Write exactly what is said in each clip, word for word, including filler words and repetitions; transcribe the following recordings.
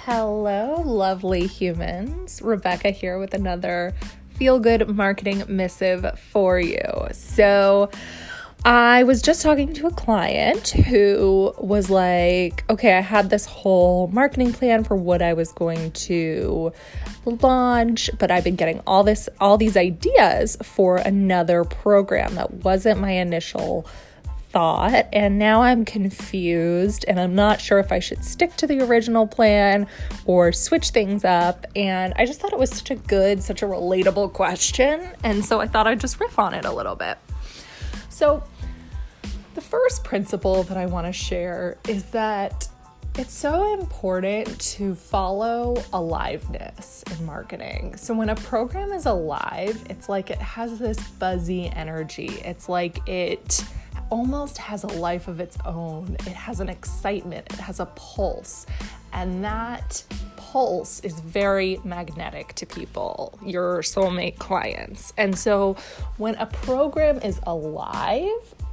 Hello, lovely humans. Rebecca here with another feel-good marketing missive for you. So I was just talking to a client who was like, okay, I had this whole marketing plan for what I was going to launch, but I've been getting all this, all these ideas for another program that wasn't my initial thought, and now I'm confused and I'm not sure if I should stick to the original plan or switch things up. And I just thought it was such a good, such a relatable question, and so I thought I'd just riff on it a little bit. So the first principle that I want to share is that it's so important to follow aliveness in marketing. So when a program is alive, it's like it has this buzzy energy. It's like it almost has a life of its own. It has an excitement, it has a pulse, and that pulse is very magnetic to people, your soulmate clients. And so when a program is alive,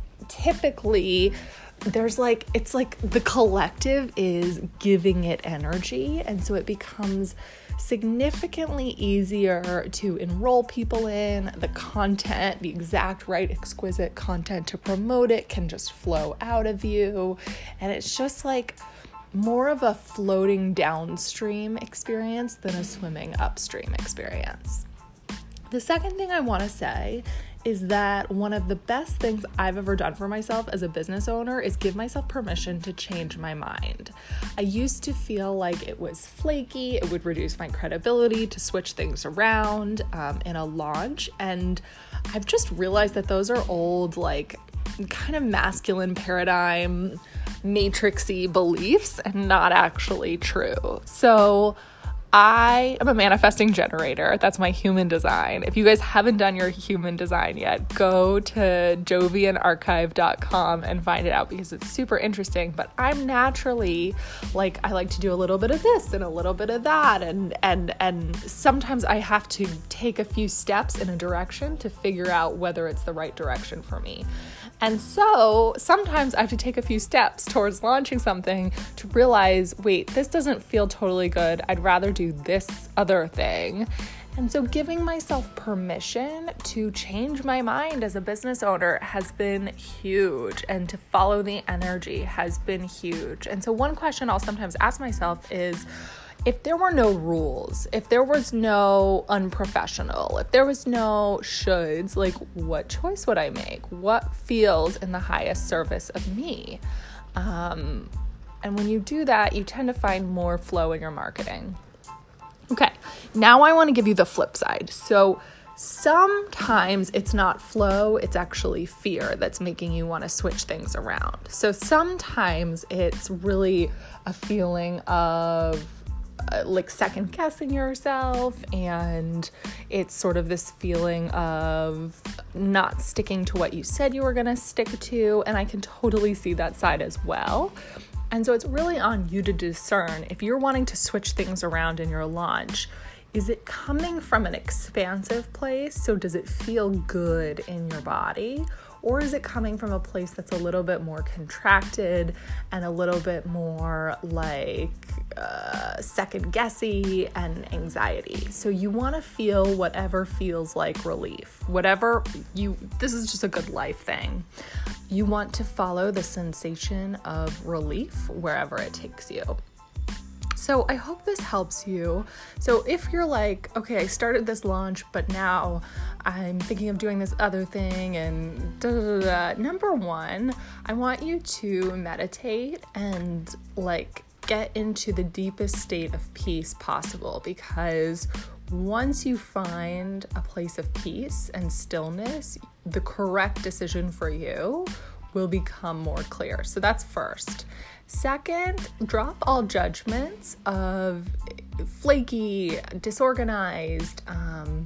typically there's like, it's like the collective is giving it energy, and so it becomes significantly easier to enroll people in. The content, the exact right, exquisite content to promote it can just flow out of you. And it's just like more of a floating downstream experience than a swimming upstream experience. The second thing I want to say is that one of the best things I've ever done for myself as a business owner is give myself permission to change my mind. I used to feel like it was flaky, it would reduce my credibility to switch things around um, in a launch, and I've just realized that those are old, like, kind of masculine paradigm, matrixy beliefs and not actually true. So I am a manifesting generator. That's my human design. If you guys haven't done your human design yet, go to jovian archive dot com and find it out because it's super interesting. But I'm naturally like, I like to do a little bit of this and a little bit of that. And, and, and sometimes I have to take a few steps in a direction to figure out whether it's the right direction for me. And so sometimes I have to take a few steps towards launching something to realize, wait, this doesn't feel totally good. I'd rather do this other thing. And so giving myself permission to change my mind as a business owner has been huge, and to follow the energy has been huge. And so one question I'll sometimes ask myself is, if there were no rules, if there was no unprofessional, if there was no shoulds, like, what choice would I make? What feels in the highest service of me? Um, and when you do that, you tend to find more flow in your marketing. Okay, now I want to give you the flip side. So sometimes it's not flow, it's actually fear that's making you want to switch things around. So sometimes it's really a feeling of Uh, like second guessing yourself, and it's sort of this feeling of not sticking to what you said you were going to stick to, and I can totally see that side as well. And so it's really on you to discern if you're wanting to switch things around in your launch. Is it coming from an expansive place? So does it feel good in your body? Or is it coming from a place that's a little bit more contracted and a little bit more like uh, second guessy and anxiety? So you want to feel whatever feels like relief. Whatever you, this is just a good life thing. You want to follow the sensation of relief wherever it takes you. So I hope this helps you. So if you're like, okay, I started this launch, but now I'm thinking of doing this other thing and da da da da. Number one, I want you to meditate and like get into the deepest state of peace possible, because once you find a place of peace and stillness, the correct decision for you will become more clear. So that's first. Second, drop all judgments of flaky, disorganized, um,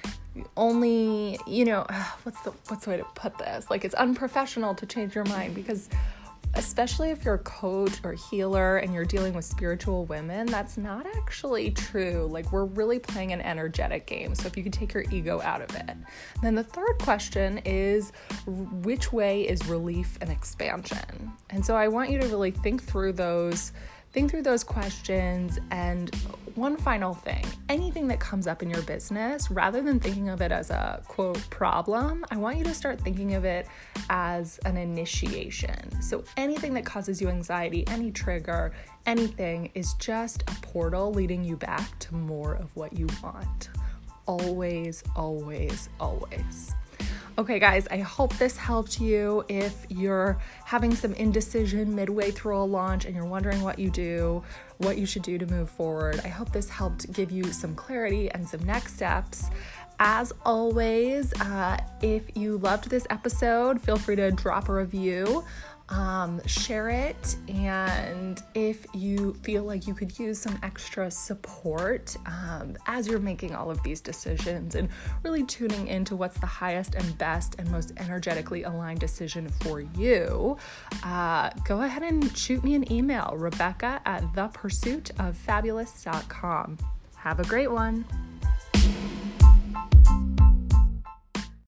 only, you know, what's the what's the way to put this? Like, it's unprofessional to change your mind, because especially if you're a coach or healer and you're dealing with spiritual women, that's not actually true. Like, we're really playing an energetic game. So if you could take your ego out of it. Then the third question is, which way is relief and expansion? And so I want you to really think through those think through those questions. And one final thing, anything that comes up in your business, rather than thinking of it as a quote problem, I want you to start thinking of it as an initiation. So anything that causes you anxiety, any trigger, anything is just a portal leading you back to more of what you want. Always, always, always. Okay, guys, I hope this helped you. If you're having some indecision midway through a launch and you're wondering what you do, what you should do to move forward, I hope this helped give you some clarity and some next steps. As always, uh, if you loved this episode, feel free to drop a review. Um, share it, and if you feel like you could use some extra support um, as you're making all of these decisions and really tuning into what's the highest and best and most energetically aligned decision for you, uh, go ahead and shoot me an email, Rebecca at the pursuit of fabulous dot com. Have a great one.